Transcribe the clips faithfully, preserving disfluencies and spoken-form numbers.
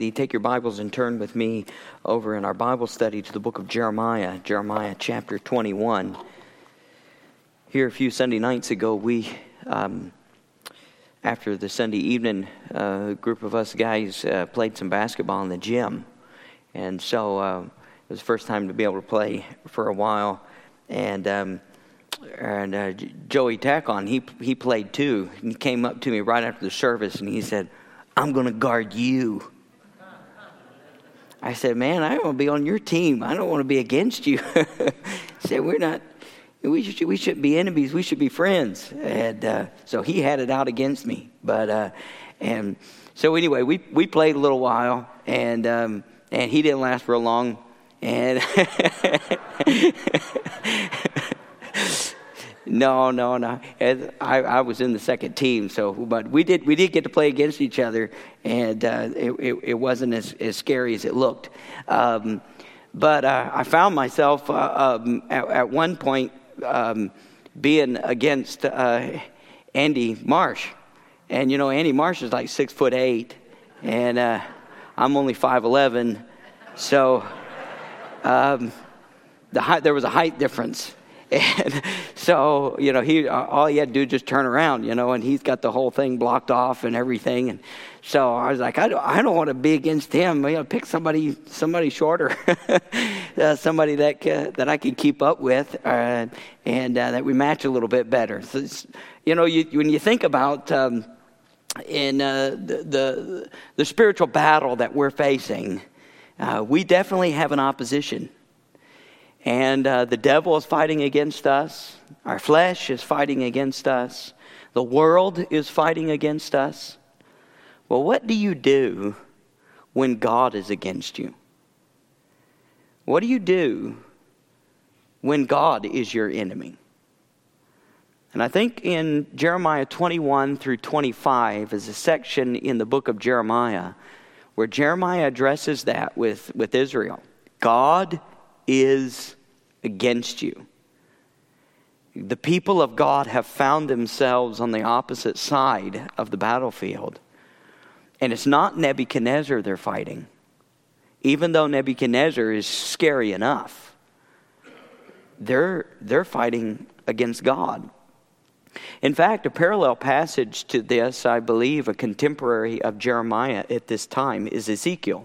You take your Bibles and turn with me over in our Bible study to the book of Jeremiah, Jeremiah chapter twenty-one. Here a few Sunday nights ago, we, um, after the Sunday evening, uh, a group of us guys uh, played some basketball in the gym. And so uh, it was the first time to be able to play for a while. And um, and uh, Joey Tackon, he, he played too. He came up to me right after the service and he said, "I'm going to guard you." I said, "Man, I want to be on your team. I don't want to be against you." He said, "We're not, we should, we shouldn't be enemies. We should be friends." And uh, so he had it out against me. But, uh, and so anyway, we, we played a little while and, um, and he didn't last real long. And No, no, no. I, I was in the second team, so but we did we did get to play against each other, and uh, it, it it wasn't as, as scary as it looked. Um, but uh, I found myself uh, um, at, at one point um, being against uh, Andy Marsh, and you know Andy Marsh is like six foot eight, and uh, I'm only five eleven, so um, the height, there was a height difference. And so, you know, he all he had to do was just turn around, you know, and he's got the whole thing blocked off and everything. And so I was like, I don't, I don't want to be against him. You know, pick somebody, somebody shorter, uh, somebody that uh, that I can keep up with, uh, and uh, that we match a little bit better. So, you know, you, when you think about um, in uh, the, the the spiritual battle that we're facing, uh, we definitely have an opposition. And uh, the devil is fighting against us. Our flesh is fighting against us. The world is fighting against us. Well, what do you do when God is against you? What do you do when God is your enemy? And I think in Jeremiah twenty-one through twenty-five is a section in the book of Jeremiah where Jeremiah addresses that with, with Israel. God is against you. The people of God have found themselves on the opposite side of the battlefield. And it's not Nebuchadnezzar they're fighting. Even though Nebuchadnezzar is scary enough, they're, they're fighting against God. In fact, a parallel passage to this, I believe, a contemporary of Jeremiah at this time, is Ezekiel.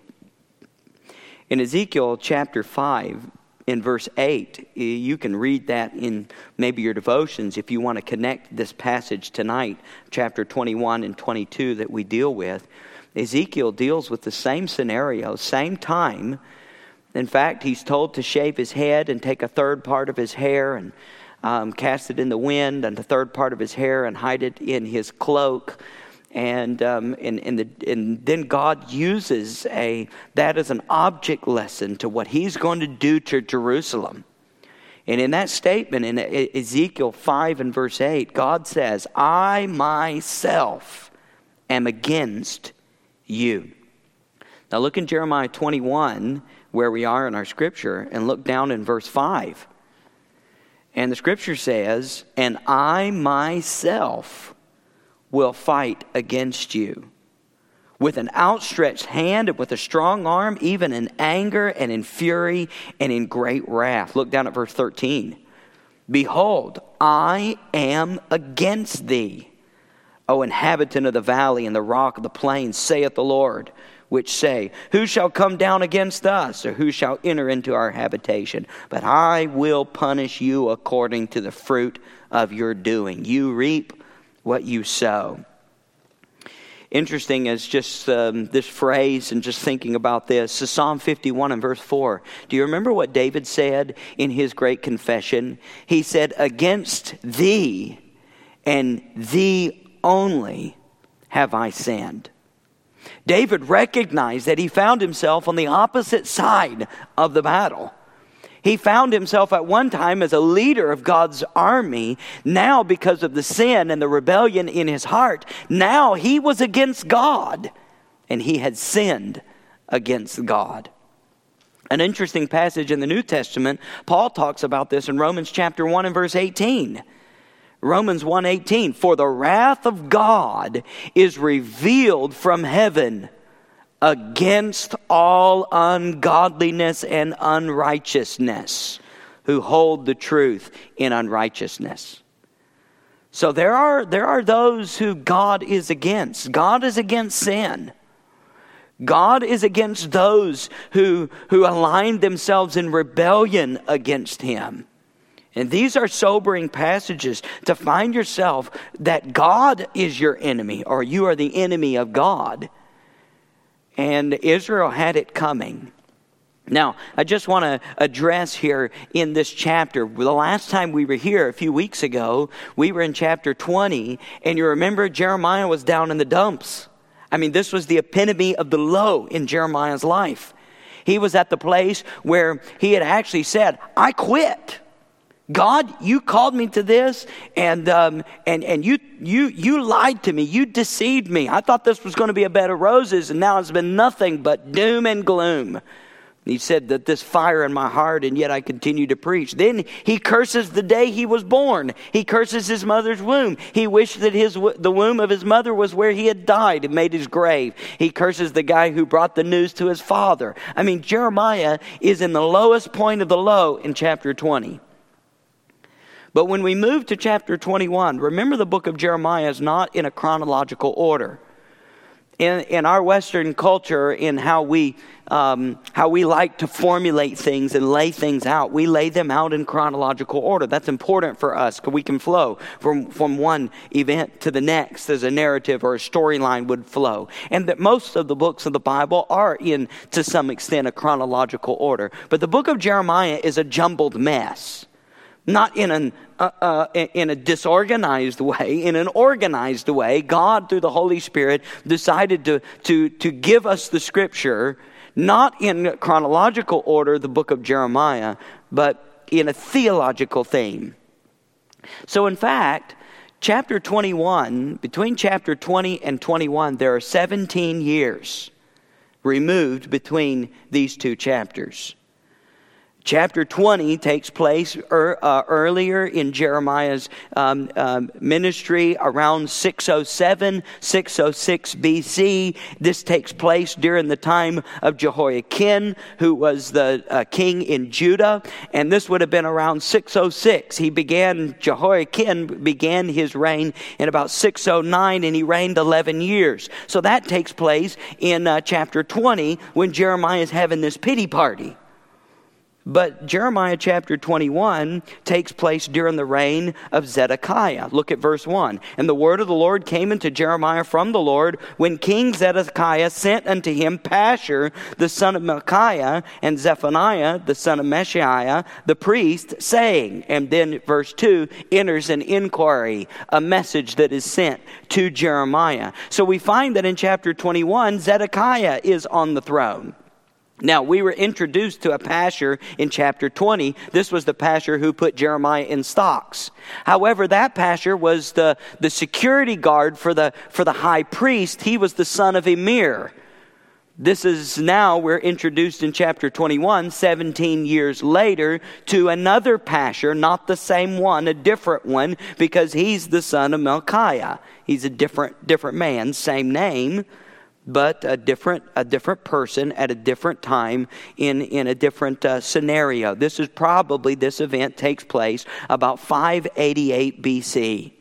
In Ezekiel chapter five, in verse eight, you can read that in maybe your devotions if you want to connect this passage tonight, chapter twenty-one and twenty-two that we deal with. Ezekiel deals with the same scenario, same time. In fact, he's told to shave his head and take a third part of his hair and um, cast it in the wind, and the third part of his hair and hide it in his cloak. And um, and and, the, and then God uses a that as an object lesson to what He's going to do to Jerusalem. And in that statement in Ezekiel five and verse eight, God says, "I myself am against you." Now look in Jeremiah twenty-one, where we are in our scripture, and look down in verse five. And the scripture says, "And I myself will fight against you with an outstretched hand and with a strong arm, even in anger and in fury and in great wrath." Look down at verse thirteen. "Behold, I am against thee, O inhabitant of the valley and the rock of the plain, saith the Lord, which say, Who shall come down against us, or who shall enter into our habitation? But I will punish you according to the fruit of your doing. You reap what you sow." Interesting is just um, this phrase and just thinking about this. So Psalm fifty-one and verse four. Do you remember what David said in his great confession? He said, "Against thee and thee only have I sinned." David recognized that he found himself on the opposite side of the battle. He found himself at one time as a leader of God's army. Now, because of the sin and the rebellion in his heart, now he was against God, and he had sinned against God. An interesting passage in the New Testament, Paul talks about this in Romans chapter one and verse eighteen. Romans one eighteen, "For the wrath of God is revealed from heaven against all ungodliness and unrighteousness, who hold the truth in unrighteousness. So there are, there are those who God is against. God is against sin. God is against those who, who align themselves in rebellion against Him. And these are sobering passages to find yourself that God is your enemy, or you are the enemy of God. And Israel had it coming. Now, I just want to address here in this chapter, the last time we were here a few weeks ago, we were in chapter twenty, and you remember Jeremiah was down in the dumps. I mean, this was the epitome of the low in Jeremiah's life. He was at the place where he had actually said, I quit. God, you called me to this, and um, and and you you you lied to me. You deceived me. I thought this was going to be a bed of roses, and now it's been nothing but doom and gloom. He said that this fire in my heart, and yet I continue to preach. Then he curses the day he was born. He curses his mother's womb. He wished that his the womb of his mother was where he had died and made his grave. He curses the guy who brought the news to his father. I mean, Jeremiah is in the lowest point of the low in chapter twenty. But when we move to chapter twenty-one, remember the book of Jeremiah is not in a chronological order. In, in our Western culture, in how we um, how we like to formulate things and lay things out, we lay them out in chronological order. That's important for us because we can flow from, from one event to the next as a narrative or a storyline would flow. And that most of the books of the Bible are in, to some extent, a chronological order. But the book of Jeremiah is a jumbled mess. Not in an uh, uh, in a disorganized way, in an organized way. God, through the Holy Spirit, decided to to to give us the Scripture, not in chronological order, the book of Jeremiah, but in a theological theme. So, in fact, chapter twenty-one, between chapter twenty and twenty-one, there are seventeen years removed between these two chapters. Chapter twenty takes place er, uh, earlier in Jeremiah's um, um, ministry around six oh seven, six oh six B C. This takes place during the time of Jehoiakim, who was the uh, king in Judah. And this would have been around six oh six. He began, Jehoiakim began his reign in about six oh nine, and he reigned eleven years. So that takes place in uh, chapter twenty when Jeremiah is having this pity party. But Jeremiah chapter twenty-one takes place during the reign of Zedekiah. Look at verse one. And the word of the Lord came unto Jeremiah from the Lord when King Zedekiah sent unto him Pashur, the son of Micaiah, and Zephaniah, the son of Meshiah, the priest, saying, and then verse two enters an inquiry, a message that is sent to Jeremiah. So we find that in chapter twenty-one, Zedekiah is on the throne. Now, we were introduced to a Pashur in chapter twenty. This was the Pashur who put Jeremiah in stocks. However, that Pashur was the, the security guard for the, for the high priest. He was the son of Emir. This is now, we're introduced in chapter twenty-one, seventeen years later, to another Pashur, not the same one, a different one, because he's the son of Micaiah. He's a different, different man, same name, but a different a different person at a different time in, in a different uh, scenario. This is probably, this event takes place about five eighty-eight B C.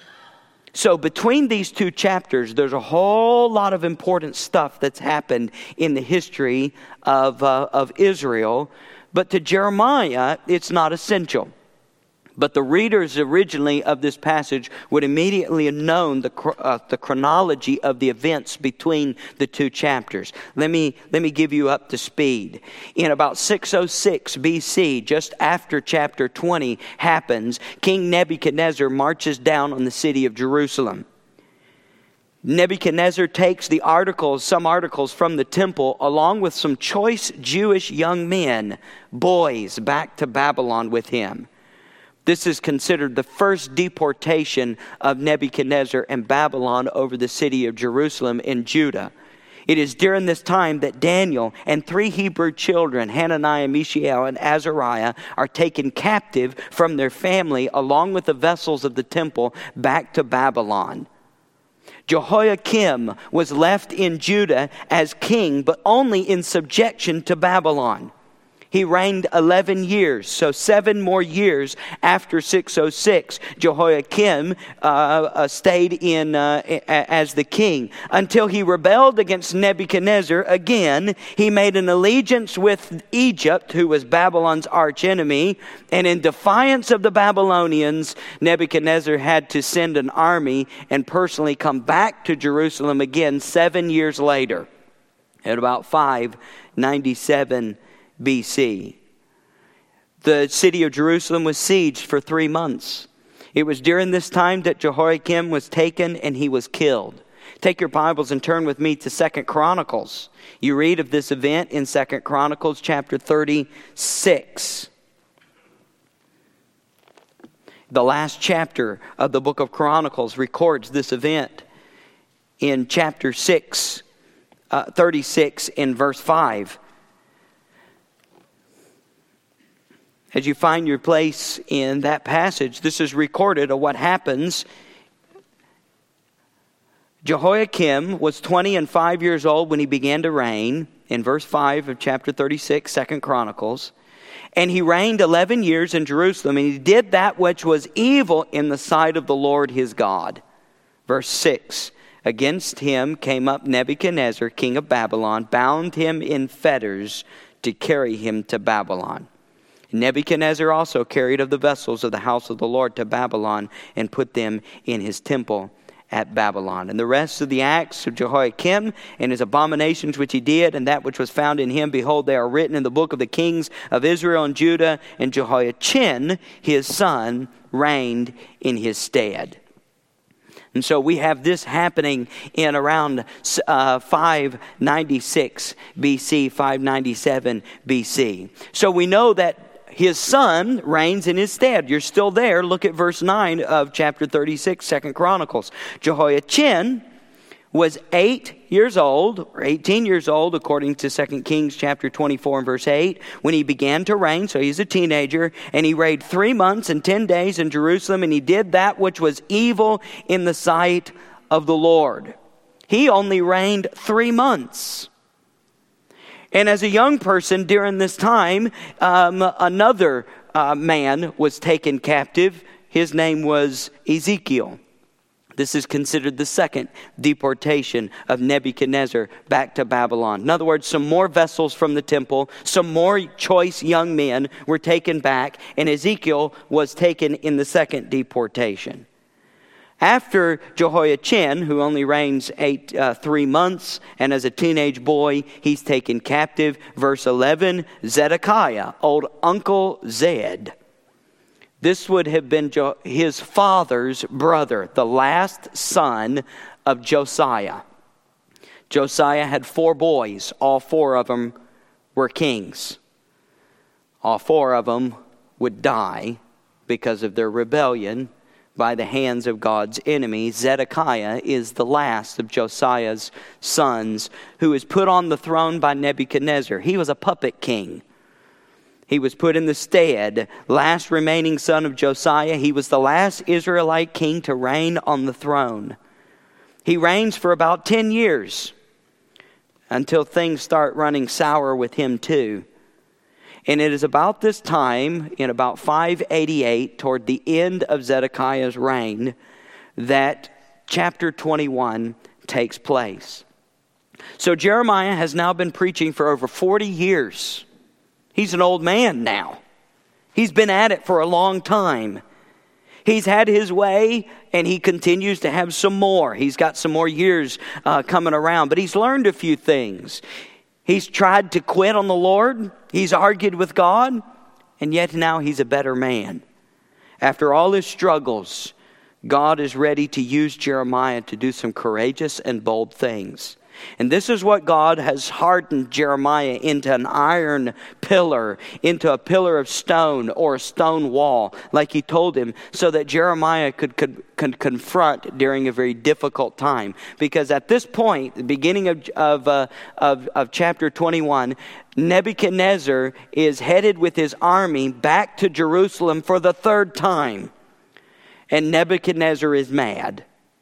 So between these two chapters, there's a whole lot of important stuff that's happened in the history of, uh, of Israel. But to Jeremiah, it's not essential. But the readers originally of this passage would immediately have known the uh, the chronology of the events between the two chapters. Let me let me give you up to speed. In about six oh six B C, just after chapter twenty happens, King Nebuchadnezzar marches down on the city of Jerusalem. Nebuchadnezzar takes the articles, some articles from the temple, along with some choice Jewish young men, boys, back to Babylon with him. This is considered the first deportation of Nebuchadnezzar and Babylon over the city of Jerusalem in Judah. It is during this time that Daniel and three Hebrew children, Hananiah, Mishael, and Azariah, are taken captive from their family along with the vessels of the temple back to Babylon. Jehoiakim was left in Judah as king, but only in subjection to Babylon. He reigned eleven years, so seven more years after six oh six, Jehoiakim uh, uh, stayed in uh, as the king until he rebelled against Nebuchadnezzar again. He made an allegiance with Egypt, who was Babylon's archenemy, and in defiance of the Babylonians, Nebuchadnezzar had to send an army and personally come back to Jerusalem again seven years later, at about five ninety-seven B C. The city of Jerusalem was sieged for three months. It was during this time that Jehoiakim was taken and he was killed. Take your Bibles and turn with me to Second Chronicles. You read of this event in Second Chronicles chapter thirty-six. The last chapter of the book of Chronicles records this event. In chapter six, uh, thirty-six in verse five. As you find your place in that passage, this is recorded of what happens. Jehoiakim was twenty and five years old when he began to reign, in verse five of chapter thirty-six, Second Chronicles. And he reigned eleven years in Jerusalem, and he did that which was evil in the sight of the Lord his God. Verse six, against him came up Nebuchadnezzar, king of Babylon, bound him in fetters to carry him to Babylon. Nebuchadnezzar also carried of the vessels of the house of the Lord to Babylon and put them in his temple at Babylon. And the rest of the acts of Jehoiakim and his abominations which he did, and that which was found in him, behold, they are written in the book of the kings of Israel and Judah. And Jehoiachin, his son, reigned in his stead. And so we have this happening in around uh, five ninety-six B C, five ninety-seven B C. So we know that his son reigns in his stead. You're still there. Look at verse nine of chapter thirty-six, Second Chronicles. Jehoiachin was eight years old, or eighteen years old, according to Second Kings chapter twenty-four and verse eight, when he began to reign. So he's a teenager, and he reigned three months and ten days in Jerusalem, and he did that which was evil in the sight of the Lord. He only reigned three months. And as a young person during this time, um, another uh, man was taken captive. His name was Ezekiel. This is considered the second deportation of Nebuchadnezzar back to Babylon. In other words, some more vessels from the temple, some more choice young men were taken back, and Ezekiel was taken in the second deportation. After Jehoiachin, who only reigns eight, uh, three months, and as a teenage boy, he's taken captive. Verse eleven, Zedekiah, old Uncle Zed. This would have been jo- his father's brother, the last son of Josiah. Josiah had four boys. All four of them were kings. All four of them would die because of their rebellion by the hands of God's enemy. Zedekiah is the last of Josiah's sons, who was put on the throne by Nebuchadnezzar. He was a puppet king. He was put in the stead, last remaining son of Josiah. He was the last Israelite king to reign on the throne. He reigns for about ten years until things start running sour with him too. And it is about this time, in about five eighty-eight, toward the end of Zedekiah's reign, that chapter twenty-one takes place. So Jeremiah has now been preaching for over forty years. He's an old man now. He's been at it for a long time. He's had his way, and he continues to have some more. He's got some more years uh, coming around, but he's learned a few things. He's tried to quit on the Lord. He's argued with God, and yet now he's a better man. After all his struggles, God is ready to use Jeremiah to do some courageous and bold things. And this is what God has hardened Jeremiah into: an iron pillar, into a pillar of stone or a stone wall, like he told him, so that Jeremiah could, could, could confront during a very difficult time. Because at this point, the beginning of, of, uh, of, of chapter twenty-one, Nebuchadnezzar is headed with his army back to Jerusalem for the third time. And Nebuchadnezzar is mad.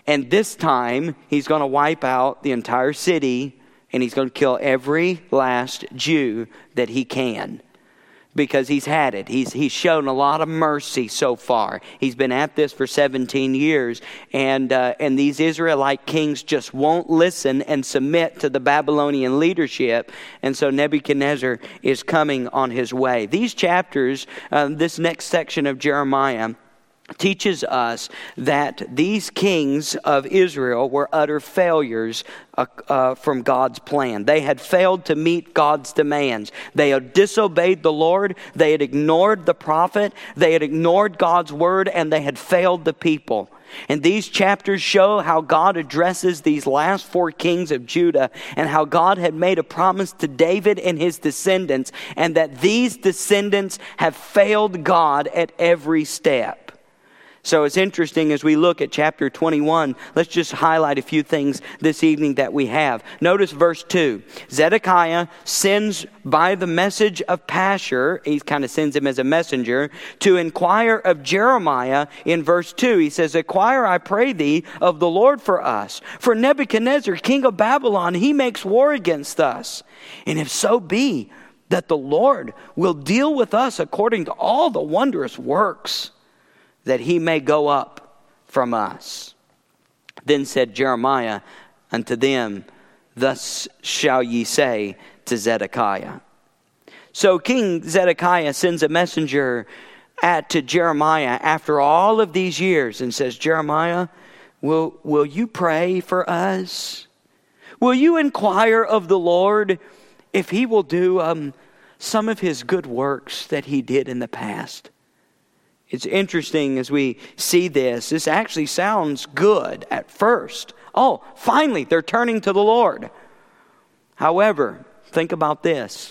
And this time, he's going to wipe out the entire city, and he's going to kill every last Jew that he can. Because he's had it. He's he's shown a lot of mercy so far. He's been at this for seventeen years. And, uh, and these Israelite kings just won't listen and submit to the Babylonian leadership. And so Nebuchadnezzar is coming on his way. These chapters, uh, this next section of Jeremiah, teaches us that these kings of Israel were utter failures uh, uh, from God's plan. They had failed to meet God's demands. They had disobeyed the Lord. They had ignored the prophet. They had ignored God's word, and they had failed the people. And these chapters show how God addresses these last four kings of Judah, and how God had made a promise to David and his descendants, and that these descendants have failed God at every step. So it's interesting as we look at chapter twenty-one, let's just highlight a few things this evening that we have. Notice verse two. Zedekiah sends by the message of Pashur, he kind of sends him as a messenger, to inquire of Jeremiah in verse two. He says, "Inquire, I pray thee, of the Lord for us. For Nebuchadnezzar, king of Babylon, he makes war against us. And if so be that the Lord will deal with us according to all the wondrous works, that he may go up from us." Then said Jeremiah unto them, "Thus shall ye say to Zedekiah." So King Zedekiah sends a messenger at, to Jeremiah after all of these years and says, "Jeremiah, will, will you pray for us? Will you inquire of the Lord if he will do um, some of his good works that he did in the past?" It's interesting as we see this. This actually sounds good at first. Oh, finally, they're turning to the Lord. However, think about this.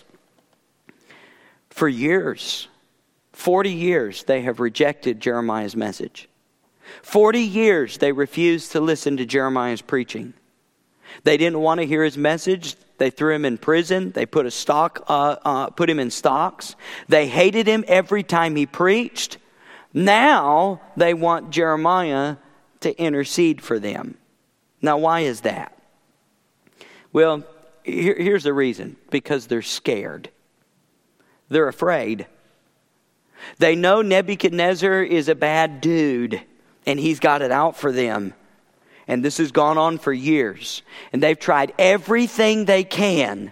For years, forty years, they have rejected Jeremiah's message. forty years, they refused to listen to Jeremiah's preaching. They didn't want to hear his message. They threw him in prison. They put a stock, uh, uh, put him in stocks. They hated him every time he preached. Now they want Jeremiah to intercede for them. Now, why is that? Well, here, here's the reason. Because they're scared. They're afraid. They know Nebuchadnezzar is a bad dude, and he's got it out for them. And this has gone on for years. And they've tried everything they can.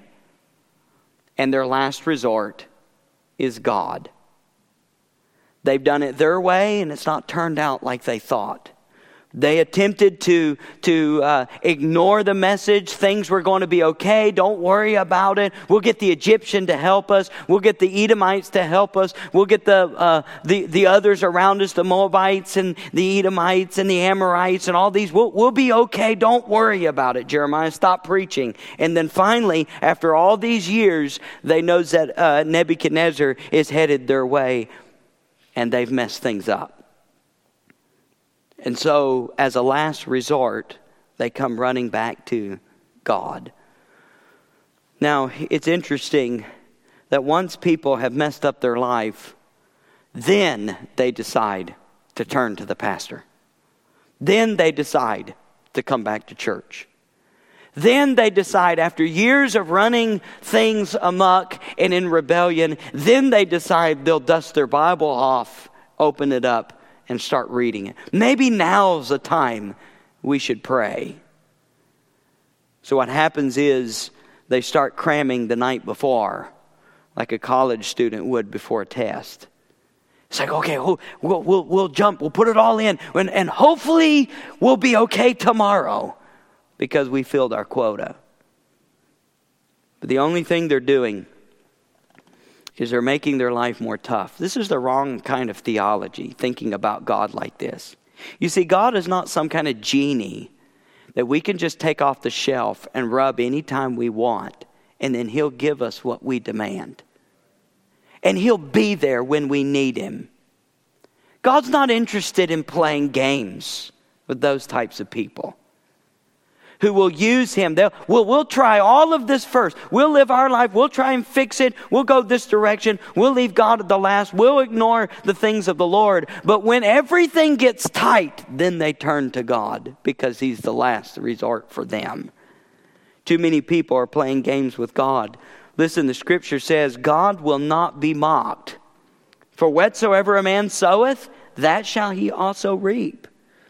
And their last resort is God. They've done it their way, and it's not turned out like they thought. They attempted to, to uh, ignore the message. Things were going to be okay. Don't worry about it. We'll get the Egyptian to help us. We'll get the Edomites to help us. We'll get the, uh, the, the others around us, the Moabites and the Edomites and the Amorites and all these. We'll, we'll be okay. Don't worry about it, Jeremiah. Stop preaching. And then finally, after all these years, they know that uh, Nebuchadnezzar is headed their way. And they've messed things up. And so, as a last resort, they come running back to God. Now, it's interesting that once people have messed up their life, then they decide to turn to the pastor. Then they decide to come back to church. Then they decide, after years of running things amok and in rebellion, then they decide they'll dust their Bible off, open it up, and start reading it. Maybe now's the time we should pray. So what happens is they start cramming the night before, like a college student would before a test. It's like, okay, we'll, we'll, we'll, we'll jump, we'll put it all in, and, and hopefully we'll be okay tomorrow. Because we filled our quota. But the only thing they're doing is they're making their life more tough. This is the wrong kind of theology, thinking about God like this. You see, God is not some kind of genie that we can just take off the shelf and rub anytime we want, and then He'll give us what we demand. And He'll be there when we need Him. God's not interested in playing games with those types of people who will use him. They'll, we'll, we'll try all of this first. We'll live our life. We'll try and fix it. We'll go this direction. We'll leave God at the last. We'll ignore the things of the Lord. But when everything gets tight, then they turn to God because he's the last resort for them. Too many people are playing games with God. Listen, the scripture says, God will not be mocked. For whatsoever a man soweth, that shall he also reap.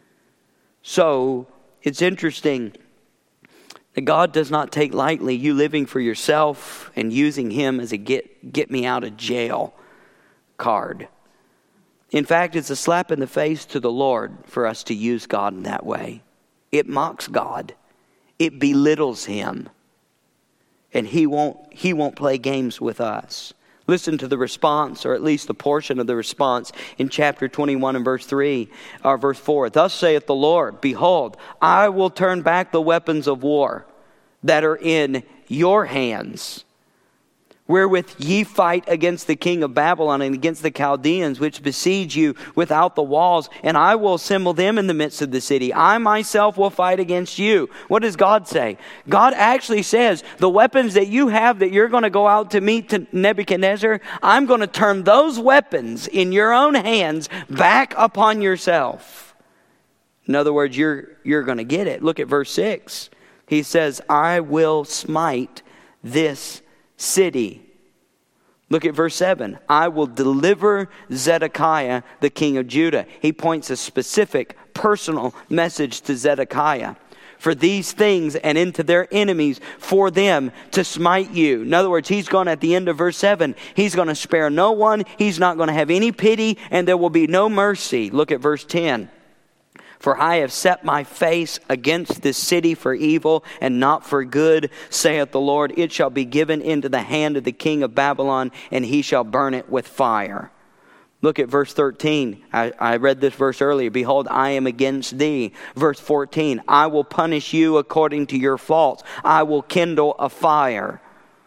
So, it's interesting that God does not take lightly you living for yourself and using him as a get, get me out of jail card. In fact, it's a slap in the face to the Lord for us to use God in that way. It mocks God. It belittles him. And he won't, he won't play games with us. Listen to the response, or at least a portion of the response in chapter twenty-one and verse three, or verse four. Thus saith the Lord, behold, I will turn back the weapons of war that are in your hands, wherewith ye fight against the king of Babylon and against the Chaldeans, which besiege you without the walls, and I will assemble them in the midst of the city. I myself will fight against you. What does God say? God actually says, the weapons that you have that you're going to go out to meet to Nebuchadnezzar, I'm going to turn those weapons in your own hands back upon yourself. In other words, you're, you're going to get it. Look at verse six. He says, I will smite this city. Look at verse seven. I will deliver Zedekiah, the king of Judah. He points a specific personal message to Zedekiah. For these things and into their enemies for them to smite you. In other words, he's going at the end of verse seven. He's going to spare no one. He's not going to have any pity, and there will be no mercy. Look at verse ten. For I have set my face against this city for evil and not for good, saith the Lord. It shall be given into the hand of the king of Babylon, and he shall burn it with fire. Look at verse thirteen. I, I read this verse earlier. Behold, I am against thee. Verse fourteen. I will punish you according to your faults. I will kindle a fire.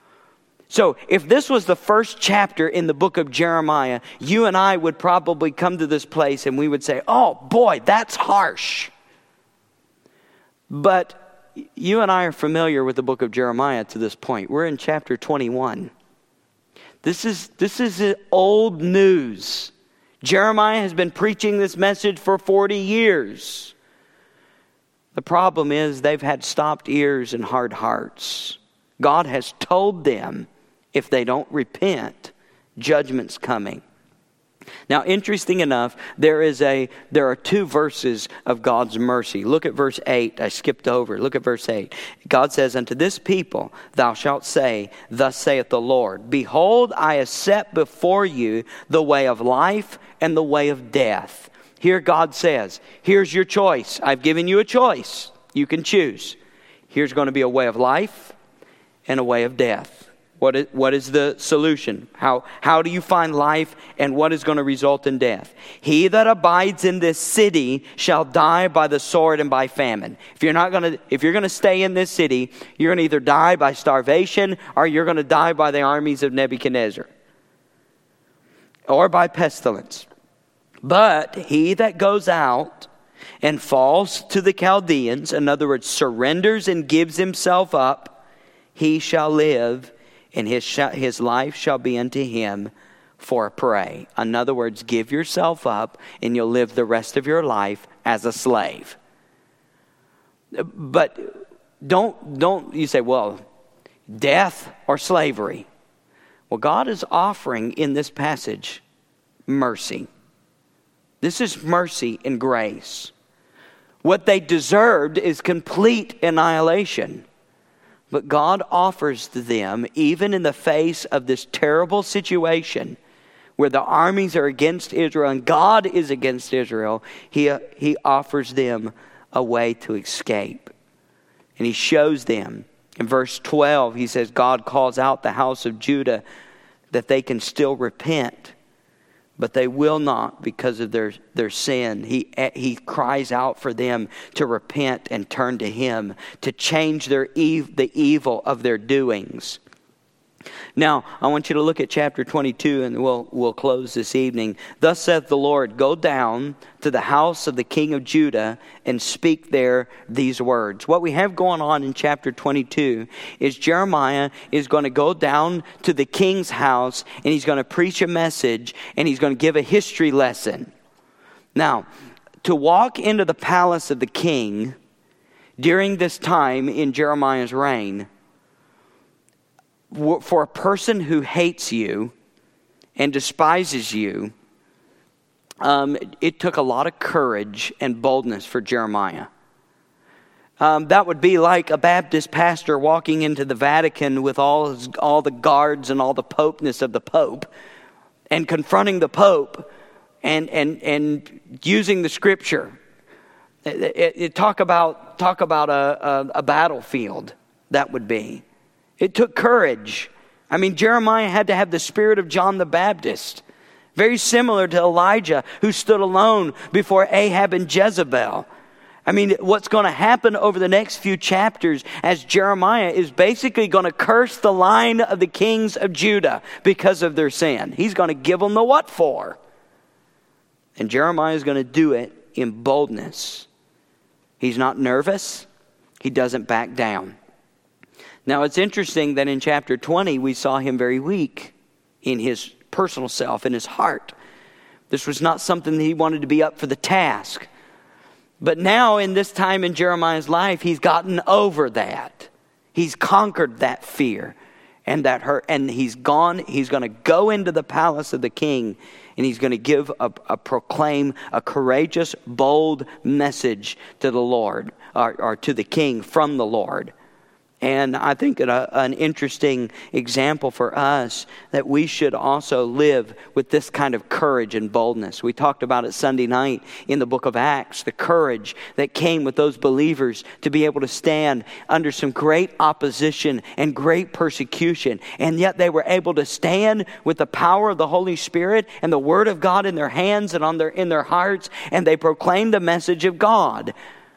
So if this was the first chapter in the book of Jeremiah, you and I would probably come to this place and we would say, oh boy, that's harsh. But you and I are familiar with the book of Jeremiah to this point. We're in chapter twenty-one. This is, this is old news. Jeremiah has been preaching this message for forty years. The problem is they've had stopped ears and hard hearts. God has told them, if they don't repent, judgment's coming. Now, interesting enough, there is a there are two verses of God's mercy. Look at verse eight. I skipped over. Look at verse eight. God says, unto this people thou shalt say, thus saith the Lord, behold, I have set before you the way of life and the way of death. Here God says, here's your choice. I've given you a choice. You can choose. Here's going to be a way of life and a way of death. What is, what is the solution? How, how do you find life, and what is going to result in death? He that abides in this city shall die by the sword and by famine. If you're not going to, if you're going to stay in this city, you're going to either die by starvation or you're going to die by the armies of Nebuchadnezzar or by pestilence. But he that goes out and falls to the Chaldeans, in other words, surrenders and gives himself up, he shall live, and his sh- his life shall be unto him for a prey. In other words, give yourself up, and you'll live the rest of your life as a slave. But don't don't you say, well, death or slavery? Well, God is offering in this passage mercy. This is mercy and grace. What they deserved is complete annihilation. But God offers to them, even in the face of this terrible situation where the armies are against Israel and God is against Israel, He, he offers them a way to escape. And He shows them. In verse twelve, He says, God calls out the house of Judah that they can still repent, but they will not because of their, their sin. He, he cries out for them to repent and turn to Him, to change their ev- the evil of their doings. Now, I want you to look at chapter twenty-two, and we'll, we'll close this evening. Thus saith the Lord, go down to the house of the king of Judah and speak there these words. What we have going on in chapter twenty-two is Jeremiah is going to go down to the king's house, and he's going to preach a message, and he's going to give a history lesson. Now, to walk into the palace of the king during this time in Jeremiah's reign, for a person who hates you and despises you, um, it took a lot of courage and boldness for Jeremiah. Um, that would be like a Baptist pastor walking into the Vatican with all his, all the guards and all the popeness of the Pope, and confronting the Pope and and and using the Scripture. It, it, it talk about talk about a, a, a battlefield that would be. It took courage. I mean, Jeremiah had to have the spirit of John the Baptist. Very similar to Elijah, who stood alone before Ahab and Jezebel. I mean, what's going to happen over the next few chapters as Jeremiah is basically going to curse the line of the kings of Judah because of their sin. He's going to give them the what for. And Jeremiah is going to do it in boldness. He's not nervous. He doesn't back down. Now, it's interesting that in chapter twenty, we saw him very weak in his personal self, in his heart. This was not something that he wanted to be up for the task. But now, in this time in Jeremiah's life, he's gotten over that. He's conquered that fear and that hurt. And he's gone, he's going to go into the palace of the king, and he's going to give a, a proclaim a courageous, bold message to the Lord, or, or to the king from the Lord. And I think that a, an interesting example for us that we should also live with this kind of courage and boldness. We talked about it Sunday night in the book of Acts, the courage that came with those believers to be able to stand under some great opposition and great persecution. And yet they were able to stand with the power of the Holy Spirit and the Word of God in their hands and on their in their hearts, and they proclaimed the message of God.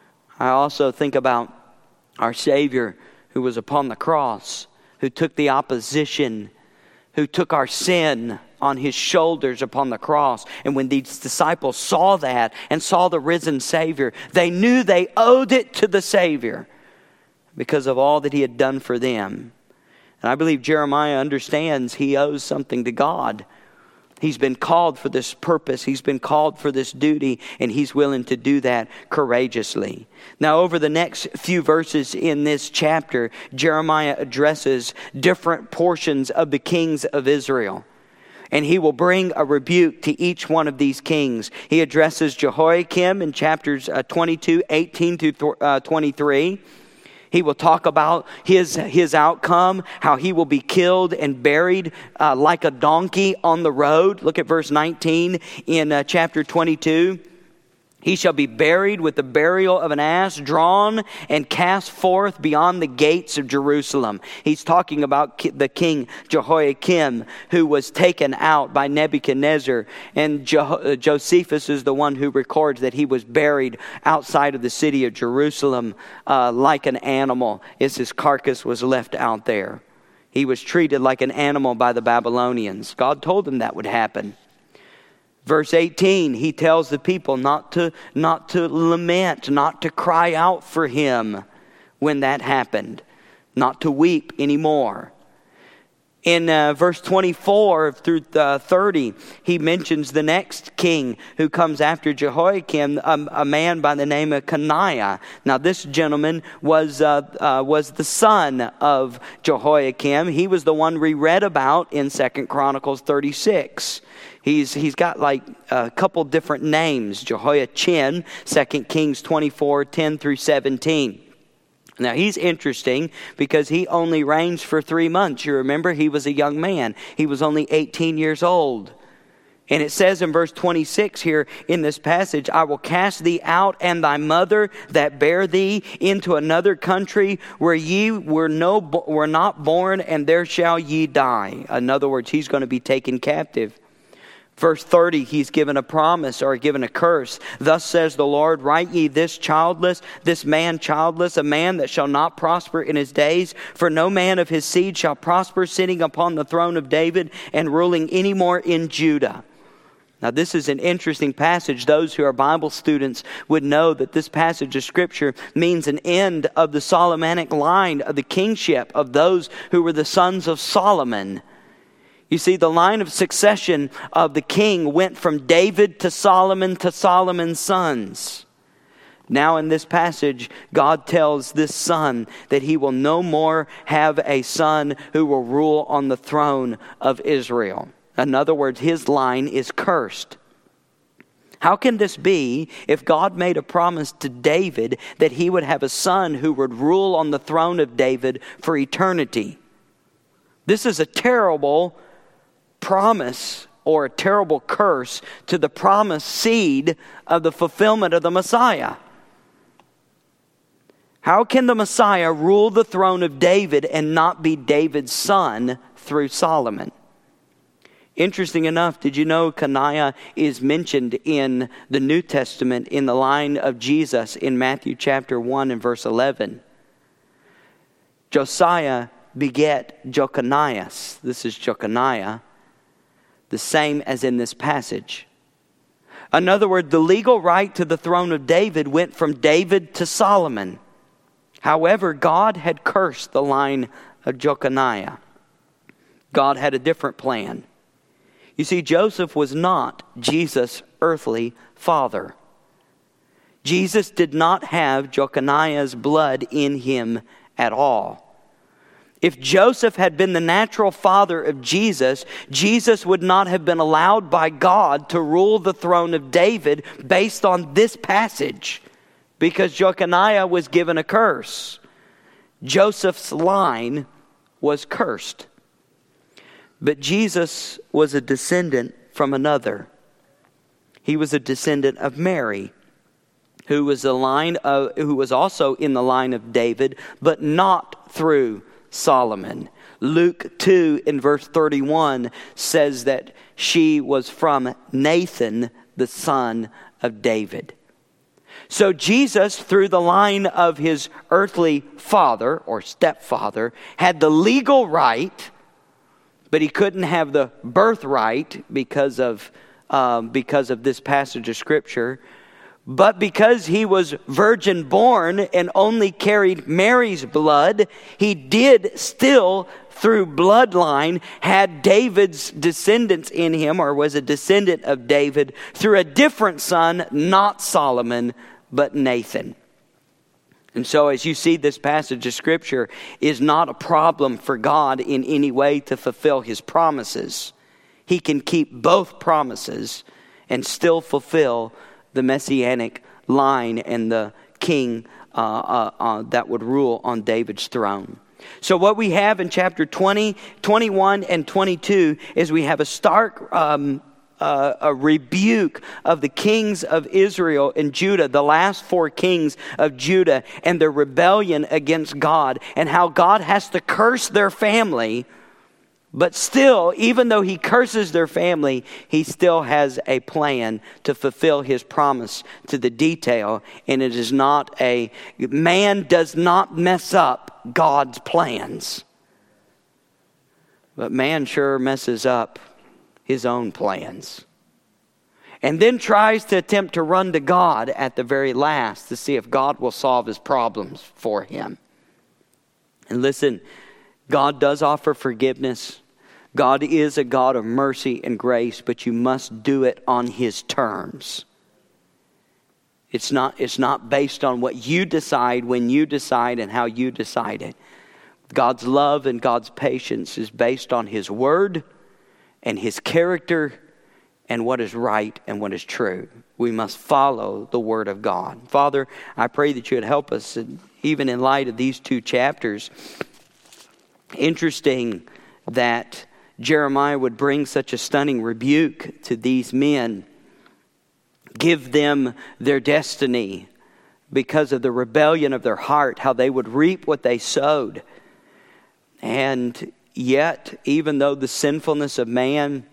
I also think about our Savior, who was upon the cross, who took the opposition, who took our sin on his shoulders upon the cross. And when these disciples saw that and saw the risen Savior, they knew they owed it to the Savior because of all that he had done for them. And I believe Jeremiah understands he owes something to God. He's been called for this purpose. He's been called for this duty, and he's willing to do that courageously. Now, over the next few verses in this chapter, Jeremiah addresses different portions of the kings of Israel. And he will bring a rebuke to each one of these kings. He addresses Jehoiakim in chapters twenty-two, eighteen to twenty-three. He will talk about his his outcome, how he will be killed and buried uh, like a donkey on the road. Look at verse nineteen in uh, chapter twenty-two. He shall be buried with the burial of an ass, drawn and cast forth beyond the gates of Jerusalem. He's talking about the king Jehoiakim, who was taken out by Nebuchadnezzar. And Jo- Josephus is the one who records that he was buried outside of the city of Jerusalem uh, like an animal, as his carcass was left out there. He was treated like an animal by the Babylonians. God told him that would happen. Verse eighteen, he tells the people not to, not to lament, not to cry out for him when that happened, not to weep anymore. In uh, verse twenty-four through uh, thirty, he mentions the next king who comes after Jehoiakim, a, a man by the name of Coniah. Now, this gentleman was uh, uh, was the son of Jehoiakim. He was the one we read about in Second Chronicles thirty-six. He's he's got like a couple different names. Jehoiachin, Second Kings twenty-four, ten through seventeen. Now, he's interesting because he only reigns for three months. You remember, he was a young man. He was only eighteen years old. And it says in verse twenty-six here in this passage, I will cast thee out and thy mother that bare thee into another country where ye were no were not born, and there shall ye die. In other words, he's going to be taken captive. Verse thirty, he's given a promise or given a curse. Thus says the Lord, write ye this childless, this man childless, a man that shall not prosper in his days. For no man of his seed shall prosper, sitting upon the throne of David and ruling any more in Judah. Now this is an interesting passage. Those who are Bible students would know that this passage of Scripture means an end of the Solomonic line of the kingship of those who were the sons of Solomon. You see, the line of succession of the king went from David to Solomon to Solomon's sons. Now in this passage, God tells this son that he will no more have a son who will rule on the throne of Israel. In other words, his line is cursed. How can this be if God made a promise to David that he would have a son who would rule on the throne of David for eternity? This is a terrible promise or a terrible curse to the promised seed of the fulfillment of the Messiah. How can the Messiah rule the throne of David and not be David's son through Solomon? Interesting enough, did you know Coniah is mentioned in the New Testament in the line of Jesus in Matthew chapter one and verse eleven? Josiah beget Jeconias. This is Jeconiah, the same as in this passage. In other words, the legal right to the throne of David went from David to Solomon. However, God had cursed the line of Jeconiah. God had a different plan. You see, Joseph was not Jesus' earthly father. Jesus did not have Jeconiah's blood in him at all. If Joseph had been the natural father of Jesus, Jesus would not have been allowed by God to rule the throne of David based on this passage, because Jeconiah was given a curse. Joseph's line was cursed. But Jesus was a descendant from another. He was a descendant of Mary, who was the line of, who was also in the line of David, but not through Solomon. Luke two in verse thirty-one says that she was from Nathan, the son of David. So Jesus, through the line of his earthly father or stepfather, had the legal right, but he couldn't have the birthright because of um, because of this passage of Scripture. But because he was virgin born and only carried Mary's blood, he did still, through bloodline, had David's descendants in him, or was a descendant of David, through a different son, not Solomon, but Nathan. And so as you see, this passage of Scripture is not a problem for God in any way to fulfill his promises. He can keep both promises and still fulfill the messianic line and the king uh, uh, uh, that would rule on David's throne. So what we have in chapter twenty, twenty-one, and twenty-two is we have a stark um, uh, a rebuke of the kings of Israel and Judah, the last four kings of Judah, and their rebellion against God, and how God has to curse their family. But still, even though he curses their family, he still has a plan to fulfill his promise to the detail. And it is not a, man does not mess up God's plans. But man sure messes up his own plans. And then tries to attempt to run to God at the very last to see if God will solve his problems for him. And listen, God does offer forgiveness. God is a God of mercy and grace, but you must do it on his terms. It's not, it's not based on what you decide, when you decide, and how you decide it. God's love and God's patience is based on his word and his character and what is right and what is true. We must follow the word of God. Father, I pray that you would help us, even in light of these two chapters. Interesting that Jeremiah would bring such a stunning rebuke to these men, give them their destiny because of the rebellion of their heart, how they would reap what they sowed. And yet, even though the sinfulness of man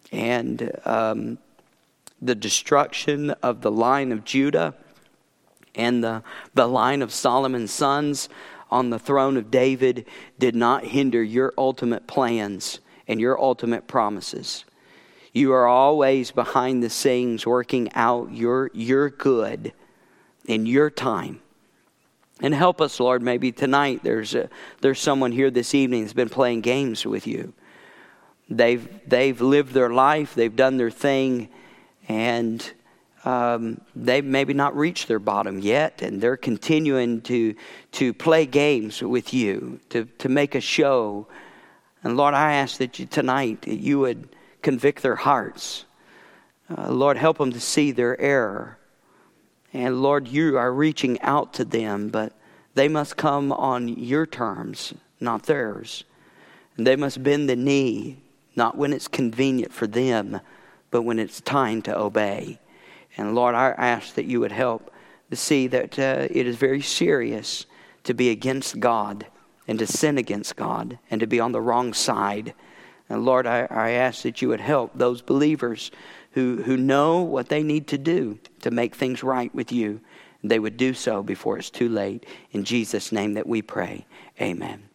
And um, the destruction of the line of Judah and the, the line of Solomon's sons on the throne of David did not hinder your ultimate plans and your ultimate promises. You are always behind the scenes working out your, your good in your time. And help us, Lord, maybe tonight there's a, there's someone here this evening that's been playing games with you. They've they've lived their life, they've done their thing, and um, they've maybe not reached their bottom yet, and they're continuing to to play games with you, to, to make a show. And Lord, I ask that you tonight, that you would convict their hearts. Uh, Lord, help them to see their error. And Lord, you are reaching out to them, but they must come on your terms, not theirs. And they must bend the knee, not when it's convenient for them, but when it's time to obey. And Lord, I ask that you would help to see that uh, it is very serious to be against God and to sin against God and to be on the wrong side. And Lord, I, I ask that you would help those believers who, who know what they need to do to make things right with you. They would do so before it's too late. In Jesus' name that we pray. Amen.